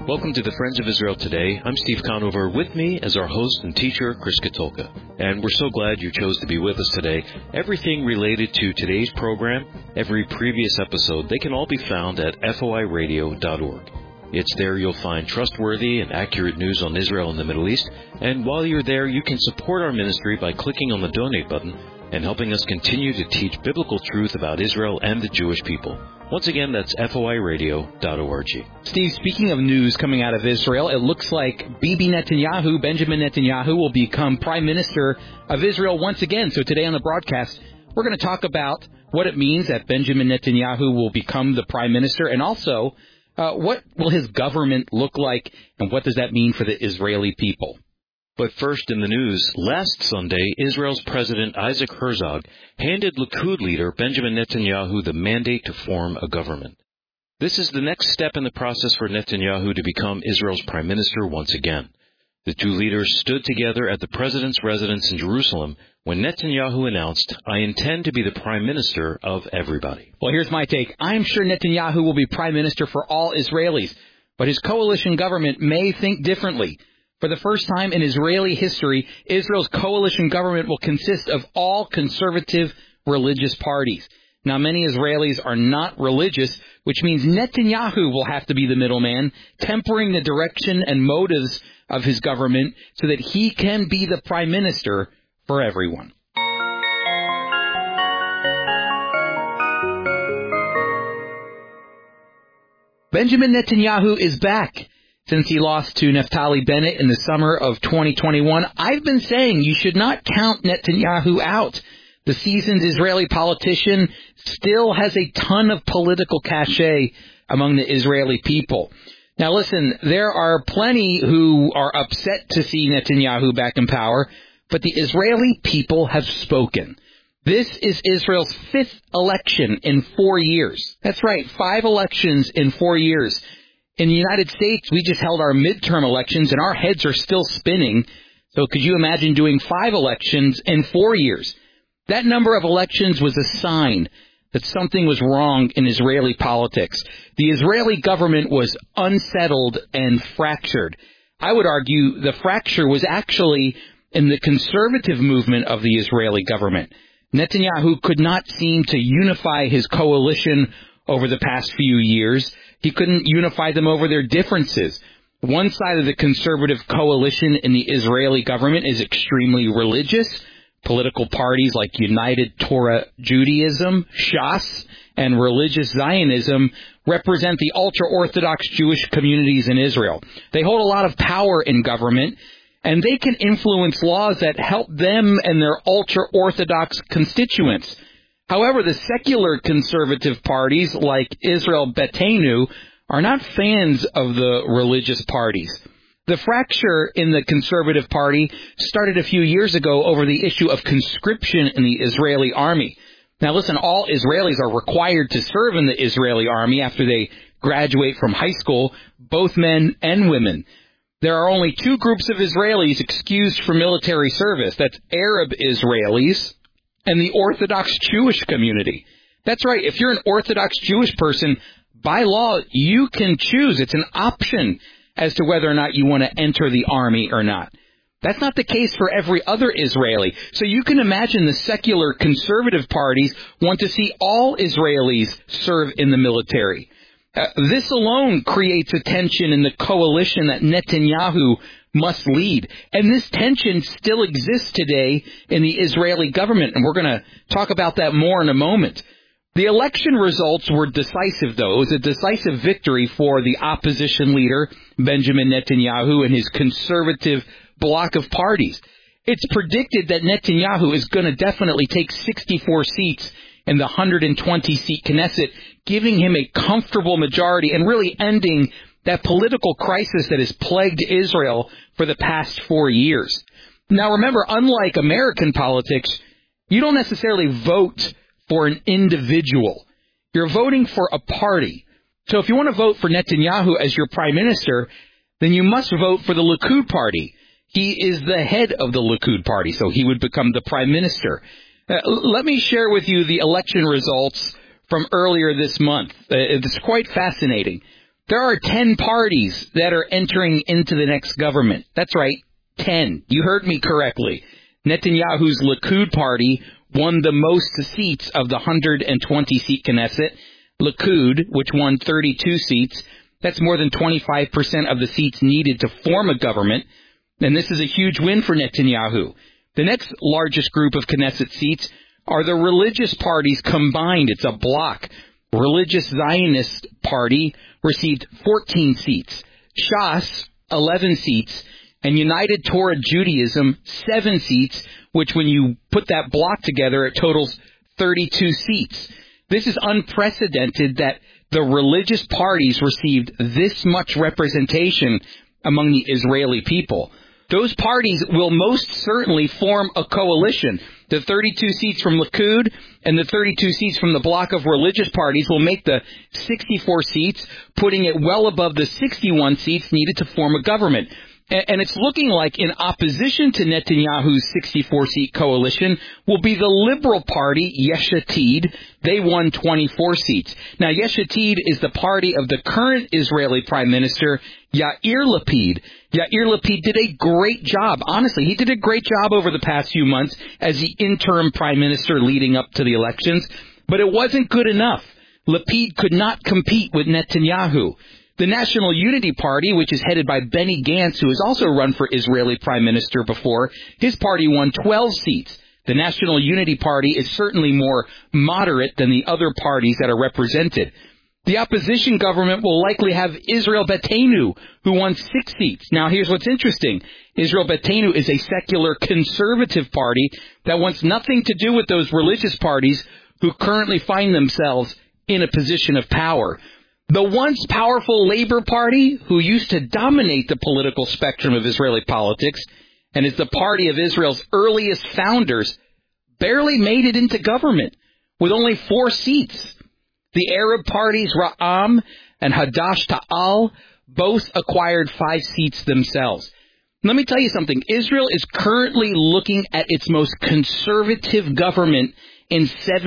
Welcome to the Friends of Israel Today. I'm Steve Conover. With me as our host and teacher, Chris Katulka. And we're so glad you chose to be with us today. Everything related to today's program, every previous episode, they can all be found at foiradio.org. It's there you'll find trustworthy and accurate news on Israel and the Middle East. And while you're there, you can support our ministry by clicking on the donate button and helping us continue to teach biblical truth about Israel and the Jewish people. Once again, that's foiradio.org. Steve, speaking of news coming out of Israel, it looks like Benjamin Netanyahu, will become Prime Minister of Israel once again. So today on the broadcast, we're going to talk about what it means that Benjamin Netanyahu will become the Prime Minister, and also what will his government look like, and what does that mean for the Israeli people. But first in the news, last Sunday, Israel's President Isaac Herzog handed Likud leader Benjamin Netanyahu the mandate to form a government. This is the next step in the process for Netanyahu to become Israel's prime minister once again. The two leaders stood together at the president's residence in Jerusalem when Netanyahu announced, "I intend to be the prime minister of everybody." Well, here's my take. I'm sure Netanyahu will be prime minister for all Israelis, but his coalition government may think differently. For the first time in Israeli history, Israel's coalition government will consist of all conservative religious parties. Now, many Israelis are not religious, which means Netanyahu will have to be the middleman, tempering the direction and motives of his government so that he can be the prime minister for everyone. Benjamin Netanyahu is back. Since he lost to Naftali Bennett in the summer of 2021, I've been saying you should not count Netanyahu out. The seasoned Israeli politician still has a ton of political cachet among the Israeli people. Now listen, there are plenty who are upset to see Netanyahu back in power, but the Israeli people have spoken. This is Israel's fifth election in 4 years. That's right, 5 elections in 4 years. In the United States, we just held our midterm elections, and our heads are still spinning. So could you imagine doing 5 elections in 4 years? That number of elections was a sign that something was wrong in Israeli politics. The Israeli government was unsettled and fractured. I would argue the fracture was actually in the conservative movement of the Israeli government. Netanyahu could not seem to unify his coalition over the past few years. He couldn't unify them over their differences. One side of the conservative coalition in the Israeli government is extremely religious. Political parties like United Torah Judaism, Shas, and Religious Zionism represent the ultra-Orthodox Jewish communities in Israel. They hold a lot of power in government, and they can influence laws that help them and their ultra-Orthodox constituents. However, the secular conservative parties like Israel Beitenu are not fans of the religious parties. The fracture in the conservative party started a few years ago over the issue of conscription in the Israeli army. Now listen, all Israelis are required to serve in the Israeli army after they graduate from high school, both men and women. There are only 2 groups of Israelis excused for military service. That's Arab Israelis and the Orthodox Jewish community. That's right. If you're an Orthodox Jewish person, by law, you can choose. It's an option as to whether or not you want to enter the army or not. That's not the case for every other Israeli. So you can imagine the secular conservative parties want to see all Israelis serve in the military. This alone creates a tension in the coalition that Netanyahu must lead. And this tension still exists today in the Israeli government, and we're going to talk about that more in a moment. The election results were decisive, though. It was a decisive victory for the opposition leader, Benjamin Netanyahu, and his conservative bloc of parties. It's predicted that Netanyahu is going to definitely take 64 seats in the 120-seat Knesset, giving him a comfortable majority and really ending that political crisis that has plagued Israel for the past 4 years. Now remember, unlike American politics, you don't necessarily vote for an individual. You're voting for a party. So if you want to vote for Netanyahu as your prime minister, then you must vote for the Likud party. He is the head of the Likud party, so he would become the prime minister. Let me share with you the election results from earlier this month. It's quite fascinating. There are 10 parties that are entering into the next government. That's right, 10. You heard me correctly. Netanyahu's Likud party won the most seats of the 120-seat Knesset. Likud, which won 32 seats, that's more than 25% of the seats needed to form a government. And this is a huge win for Netanyahu. The next largest group of Knesset seats are the religious parties combined. It's a bloc. Religious Zionist Party received 14 seats. Shas, 11 seats. And United Torah Judaism, 7 seats, which when you put that block together, it totals 32 seats. This is unprecedented that the religious parties received this much representation among the Israeli people. Those parties will most certainly form a coalition. The 32 seats from Likud and the 32 seats from the block of religious parties will make the 64 seats, putting it well above the 61 seats needed to form a government. And it's looking like in opposition to Netanyahu's 64-seat coalition will be the Liberal Party, Yesh Atid. They won 24 seats. Now, Yesh Atid is the party of the current Israeli Prime Minister, Yair Lapid. Yair Lapid did a great job. Honestly, he did a great job over the past few months as the interim Prime Minister leading up to the elections. But it wasn't good enough. Lapid could not compete with Netanyahu. The National Unity Party, which is headed by Benny Gantz, who has also run for Israeli Prime Minister before, his party won 12 seats. The National Unity Party is certainly more moderate than the other parties that are represented. The opposition government will likely have Israel Beitenu, who won 6 seats. Now, here's what's interesting. Israel Beitenu is a secular conservative party that wants nothing to do with those religious parties who currently find themselves in a position of power. The once powerful Labor Party, who used to dominate the political spectrum of Israeli politics and is the party of Israel's earliest founders, barely made it into government with only 4 seats. The Arab parties Ra'am and Hadash Ta'al both acquired 5 seats themselves. Let me tell you something. Israel is currently looking at its most conservative government in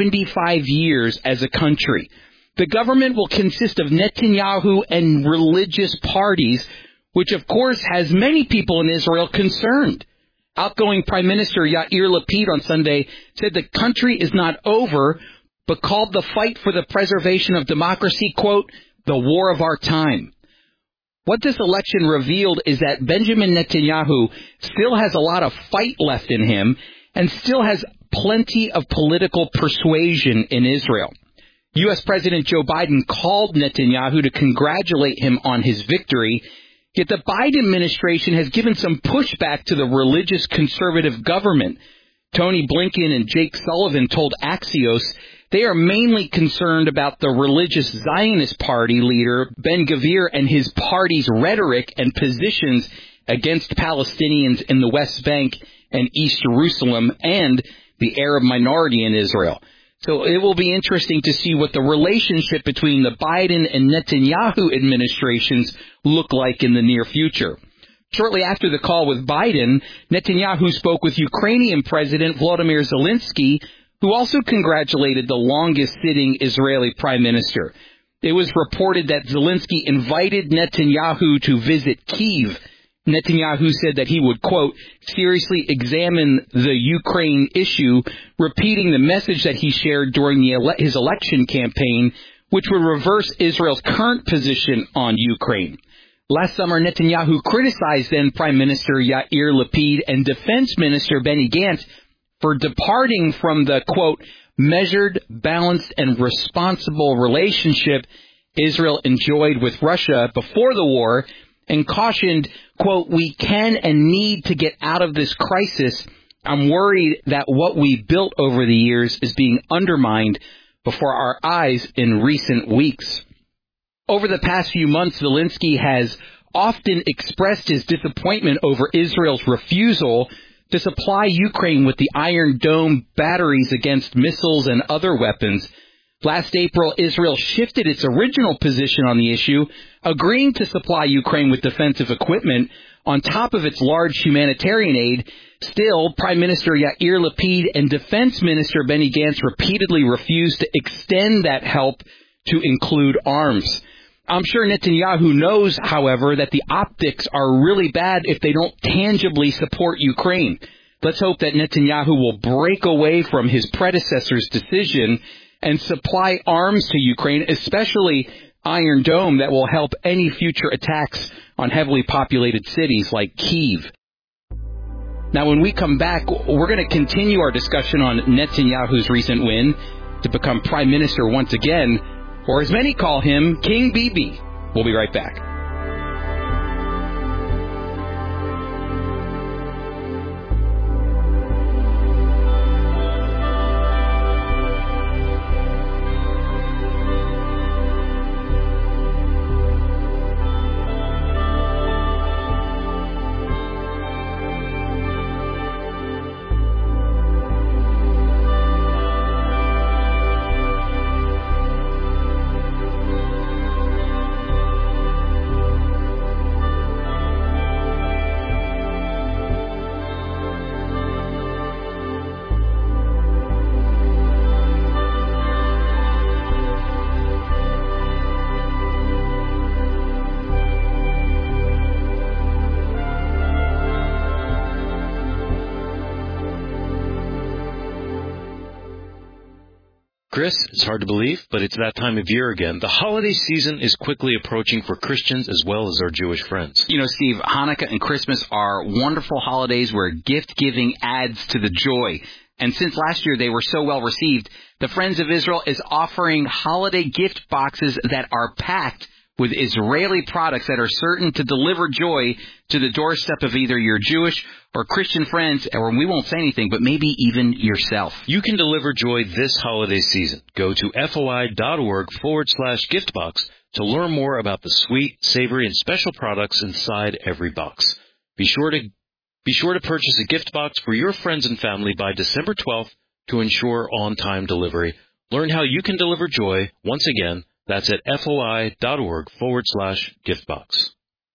75 years as a country. The government will consist of Netanyahu and religious parties, which of course has many people in Israel concerned. Outgoing Prime Minister Yair Lapid on Sunday said the country is not over, but called the fight for the preservation of democracy, quote, the war of our time. What this election revealed is that Benjamin Netanyahu still has a lot of fight left in him and still has plenty of political persuasion in Israel. U.S. President Joe Biden called Netanyahu to congratulate him on his victory, yet the Biden administration has given some pushback to the religious conservative government. Tony Blinken and Jake Sullivan told Axios they are mainly concerned about the religious Zionist party leader, Ben-Gvir, and his party's rhetoric and positions against Palestinians in the West Bank and East Jerusalem and the Arab minority in Israel. So it will be interesting to see what the relationship between the Biden and Netanyahu administrations look like in the near future. Shortly after the call with Biden, Netanyahu spoke with Ukrainian President Volodymyr Zelensky, who also congratulated the longest-sitting Israeli prime minister. It was reported that Zelensky invited Netanyahu to visit Kyiv. Netanyahu said that he would, quote, seriously examine the Ukraine issue, repeating the message that he shared during his election campaign, which would reverse Israel's current position on Ukraine. Last summer, Netanyahu criticized then Prime Minister Yair Lapid and Defense Minister Benny Gantz for departing from the, quote, measured, balanced, and responsible relationship Israel enjoyed with Russia before the war, and cautioned, quote, we can and need to get out of this crisis. I'm worried that what we built over the years is being undermined before our eyes in recent weeks. Over the past few months, Zelensky has often expressed his disappointment over Israel's refusal to supply Ukraine with the Iron Dome batteries against missiles and other weapons. Last April, Israel shifted its original position on the issue, agreeing to supply Ukraine with defensive equipment on top of its large humanitarian aid. Still, Prime Minister Yair Lapid and Defense Minister Benny Gantz repeatedly refused to extend that help to include arms. I'm sure Netanyahu knows, however, that the optics are really bad if they don't tangibly support Ukraine. Let's hope that Netanyahu will break away from his predecessor's decision and supply arms to Ukraine, especially Iron Dome, that will help any future attacks on heavily populated cities like Kyiv. Now, when we come back, we're going to continue our discussion on Netanyahu's recent win to become prime minister once again, or as many call him, King Bibi. We'll be right back. Chris, it's hard to believe, but it's that time of year again. The holiday season is quickly approaching for Christians as well as our Jewish friends. You know, Steve, Hanukkah and Christmas are wonderful holidays where gift-giving adds to the joy. And since last year they were so well received, the Friends of Israel is offering holiday gift boxes that are packed with Israeli products that are certain to deliver joy to the doorstep of either your Jewish or Christian friends, or we won't say anything, but maybe even yourself. You can deliver joy this holiday season. Go to foi.org/giftbox to learn more about the sweet, savory, and special products inside every box. Be sure to purchase a gift box for your friends and family by December 12th to ensure on-time delivery. Learn how you can deliver joy once again. That's at foi.org/giftbox.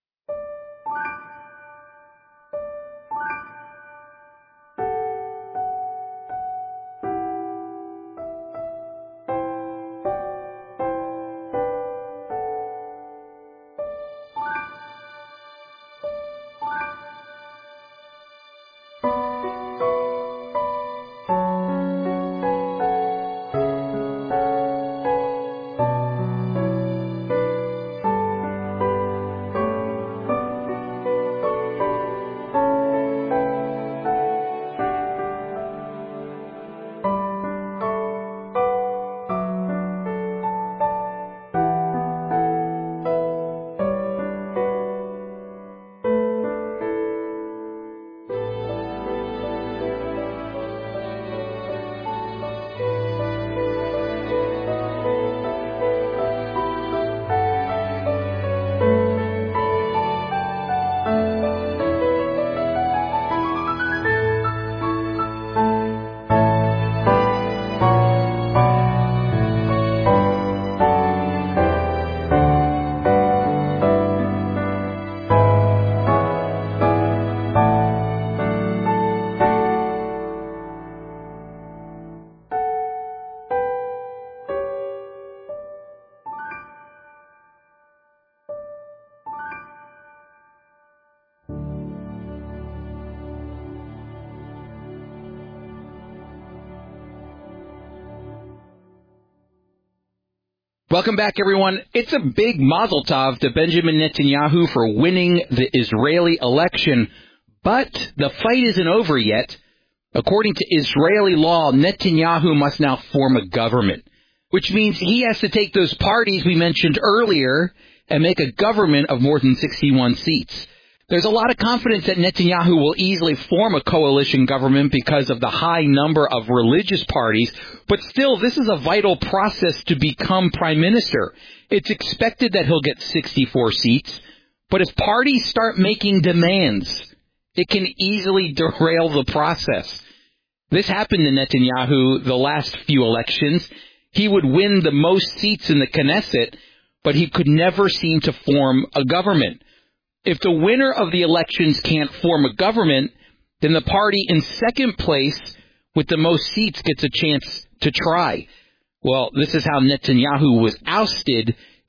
Welcome back, everyone. It's a big mazel tov to Benjamin Netanyahu for winning the Israeli election, but the fight isn't over yet. According to Israeli law, Netanyahu must now form a government, which means he has to take those parties we mentioned earlier and make a government of more than 61 seats. There's a lot of confidence that Netanyahu will easily form a coalition government because of the high number of religious parties, but still, this is a vital process to become prime minister. It's expected that he'll get 64 seats, but if parties start making demands, it can easily derail the process. This happened to Netanyahu the last few elections. He would win the most seats in the Knesset, but he could never seem to form a government. If the winner of the elections can't form a government, then the party in second place with the most seats gets a chance to try. Well, this is how Netanyahu was ousted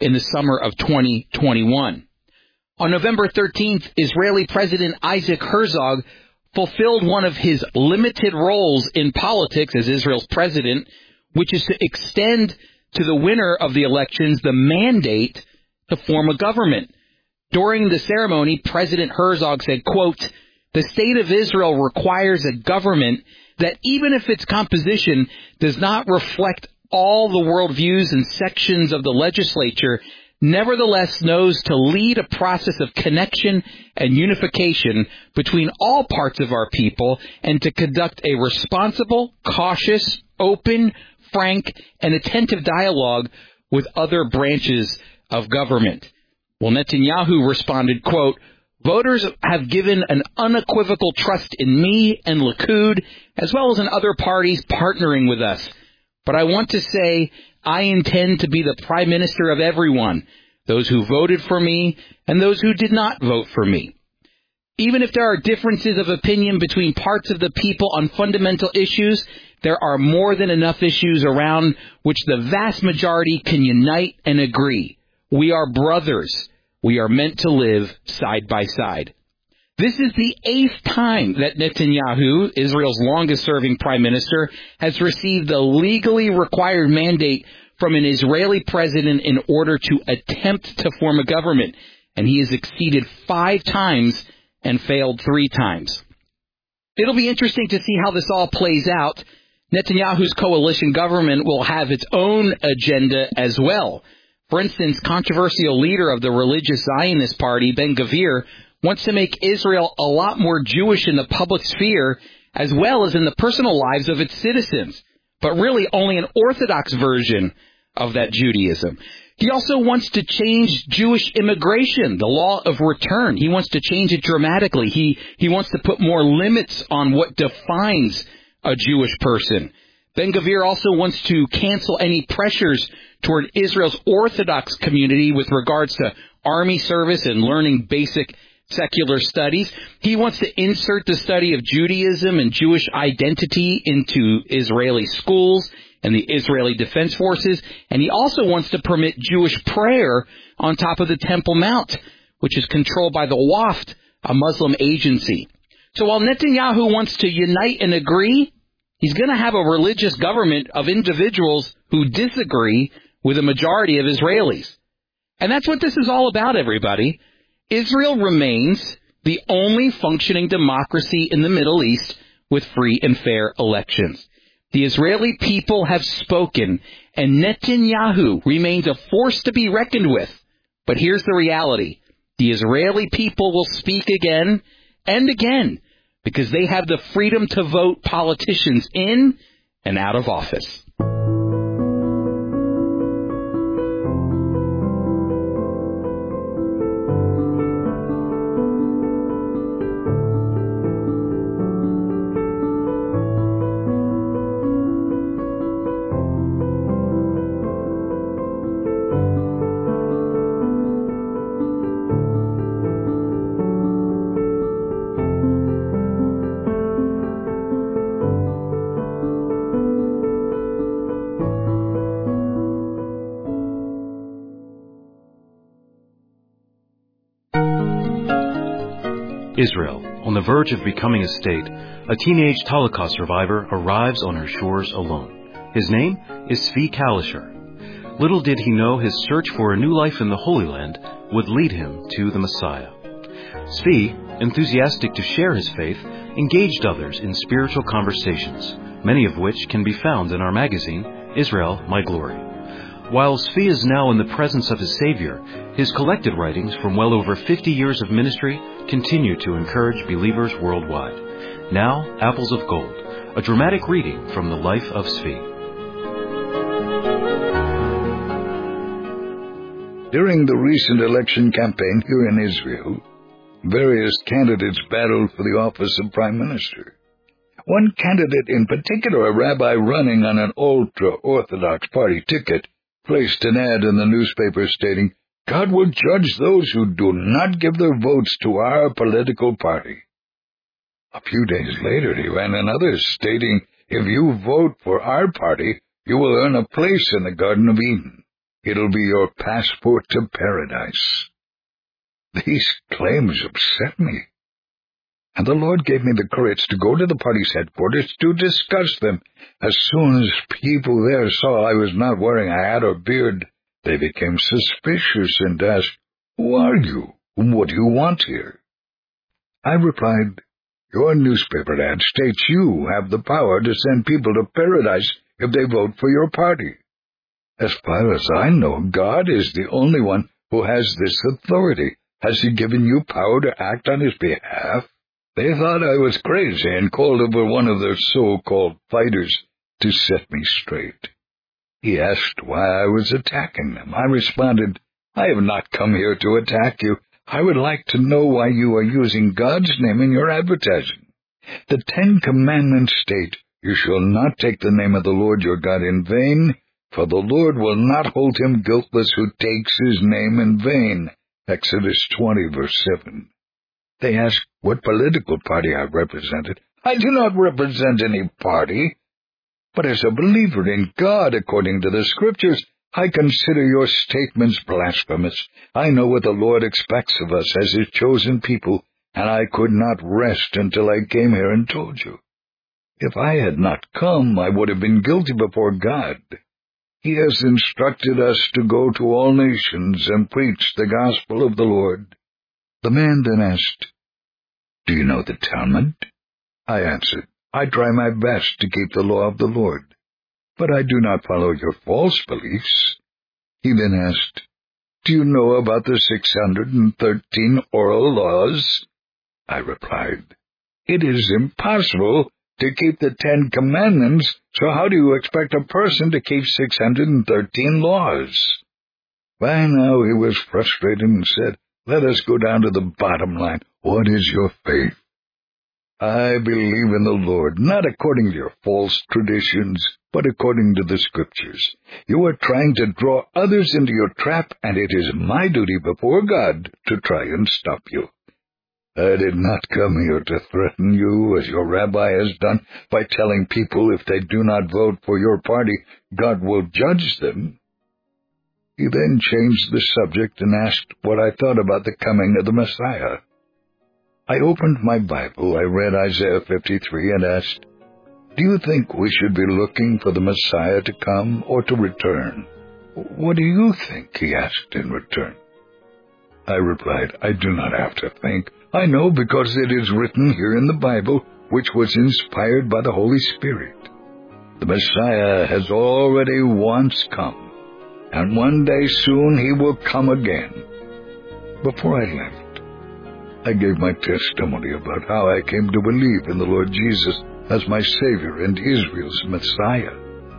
in the summer of 2021. On November 13th, Israeli President Isaac Herzog fulfilled one of his limited roles in politics as Israel's president, which is to extend to the winner of the elections the mandate to form a government. During the ceremony, President Herzog said, quote, "The state of Israel requires a government that even if its composition does not reflect all the worldviews and sections of the legislature, nevertheless knows to lead a process of connection and unification between all parts of our people and to conduct a responsible, cautious, open, frank, and attentive dialogue with other branches of government." Well, Netanyahu responded, quote, "Voters have given an unequivocal trust in me and Likud, as well as in other parties partnering with us. But I want to say I intend to be the prime minister of everyone, those who voted for me and those who did not vote for me. Even if there are differences of opinion between parts of the people on fundamental issues, there are more than enough issues around which the vast majority can unite and agree. We are brothers. We are meant to live side by side." This is the 8th time that Netanyahu, Israel's longest-serving prime minister, has received the legally required mandate from an Israeli president in order to attempt to form a government, and he has succeeded 5 times and failed 3 times. It'll be interesting to see how this all plays out. Netanyahu's coalition government will have its own agenda as well. For instance, controversial leader of the religious Zionist party, Ben-Gvir, wants to make Israel a lot more Jewish in the public sphere as well as in the personal lives of its citizens, but really only an Orthodox version of that Judaism. He also wants to change Jewish immigration, the law of return. He wants to change it dramatically. He wants to put more limits on what defines a Jewish person. Ben-Gvir also wants to cancel any pressures toward Israel's Orthodox community with regards to army service and learning basic secular studies. He wants to insert the study of Judaism and Jewish identity into Israeli schools and the Israeli Defense Forces. And he also wants to permit Jewish prayer on top of the Temple Mount, which is controlled by the Waqf, a Muslim agency. So while Netanyahu wants to unite and agree, he's going to have a religious government of individuals who disagree with a majority of Israelis. And that's what this is all about, everybody. Israel remains the only functioning democracy in the Middle East with free and fair elections. The Israeli people have spoken, and Netanyahu remains a force to be reckoned with. But here's the reality. The Israeli people will speak again and again because they have the freedom to vote politicians in and out of office. Israel, on the verge of becoming a state, a teenage Holocaust survivor arrives on her shores alone. His name is Zvi Kalisher. Little did he know his search for a new life in the Holy Land would lead him to the Messiah. Zvi, enthusiastic to share his faith, engaged others in spiritual conversations, many of which can be found in our magazine, Israel, My Glory. While Zvi is now in the presence of his Savior, his collected writings from well over 50 years of ministry continue to encourage believers worldwide. Now, Apples of Gold, a dramatic reading from the life of Zvi. During the recent election campaign here in Israel, various candidates battled for the office of Prime Minister. One candidate in particular, a rabbi running on an ultra-Orthodox party ticket, placed an ad in the newspaper stating, "God will judge those who do not give their votes to our political party." A few days later, he ran another stating, "If you vote for our party, you will earn a place in the Garden of Eden." It'll be your passport to paradise." These claims upset me, and the Lord gave me the courage to go to the party's headquarters to discuss them. As soon as people there saw I was not wearing a hat or beard, they became suspicious and asked, "Who are you? What do you want here?" I replied, "Your newspaper ad states you have the power to send people to paradise if they vote for your party. As far as I know, God is the only one who has this authority. Has He given you power to act on His behalf?" They thought I was crazy and called over one of their so-called fighters to set me straight. He asked why I was attacking them. I responded, "I have not come here to attack you. I would like to know why you are using God's name in your advertising. The 10 Commandments state, 'You shall not take the name of the Lord your God in vain, for the Lord will not hold him guiltless who takes His name in vain.' Exodus 20, verse 7. They asked what political party I represented. I do not represent any party, but as a believer in God, according to the Scriptures, I consider your statements blasphemous. I know what the Lord expects of us as His chosen people, and I could not rest until I came here and told you. If I had not come, I would have been guilty before God. He has instructed us to go to all nations and preach the gospel of the Lord." The man then asked, "Do you know the Talmud?" I answered, "I try my best to keep the law of the Lord, but I do not follow your false beliefs." He then asked, "Do you know about the 613 oral laws?" I replied, "It is impossible to keep the 10 Commandments, so how do you expect a person to keep 613 laws? By now he was frustrated and said, "Let us go down to the bottom line. What is your faith?" "I believe in the Lord, not according to your false traditions, but according to the Scriptures. You are trying to draw others into your trap, and it is my duty before God to try and stop you. I did not come here to threaten you, as your rabbi has done, by telling people if they do not vote for your party, God will judge them." He then changed the subject and asked what I thought about the coming of the Messiah. I opened my Bible, I read Isaiah 53, and asked, "Do you think we should be looking for the Messiah to come or to return?" "What do you think?" he asked in return. I replied, "I do not have to think. I know because it is written here in the Bible, which was inspired by the Holy Spirit. The Messiah has already once come, and one day soon He will come again." Before I left, I gave my testimony about how I came to believe in the Lord Jesus as my Savior and Israel's Messiah.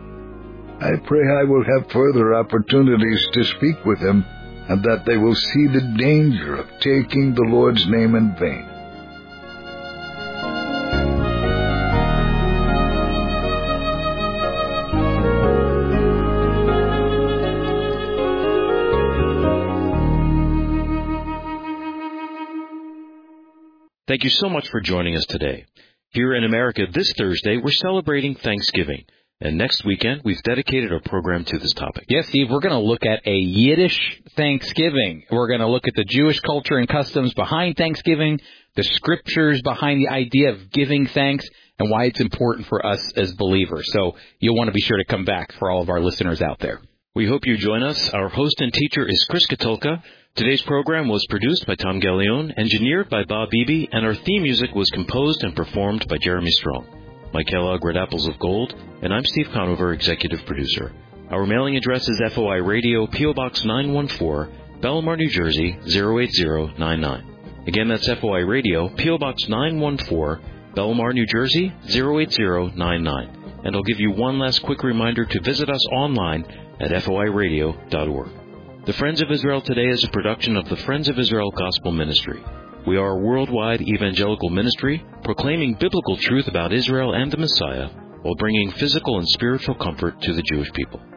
I pray I will have further opportunities to speak with Him, and that they will see the danger of taking the Lord's name in vain. Thank you so much for joining us today. Here in America this Thursday, we're celebrating Thanksgiving. And next weekend, we've dedicated our program to this topic. Yes, Steve, we're going to look at a Yiddish Thanksgiving. We're going to look at the Jewish culture and customs behind Thanksgiving, the Scriptures behind the idea of giving thanks, and why it's important for us as believers. So you'll want to be sure to come back for all of our listeners out there. We hope you join us. Our host and teacher is Chris Katulka. Today's program was produced by Tom Gallione, engineered by Bob Beebe, and our theme music was composed and performed by Jeremy Strong. Mike Kellogg read Apples of Gold, and I'm Steve Conover, executive producer. Our mailing address is FOI Radio, P.O. Box 914, Belmar, New Jersey, 08099. Again, that's FOI Radio, P.O. Box 914, Belmar, New Jersey, 08099. And I'll give you one last quick reminder to visit us online at foiradio.org. The Friends of Israel Today is a production of the Friends of Israel Gospel Ministry. We are a worldwide evangelical ministry proclaiming biblical truth about Israel and the Messiah while bringing physical and spiritual comfort to the Jewish people.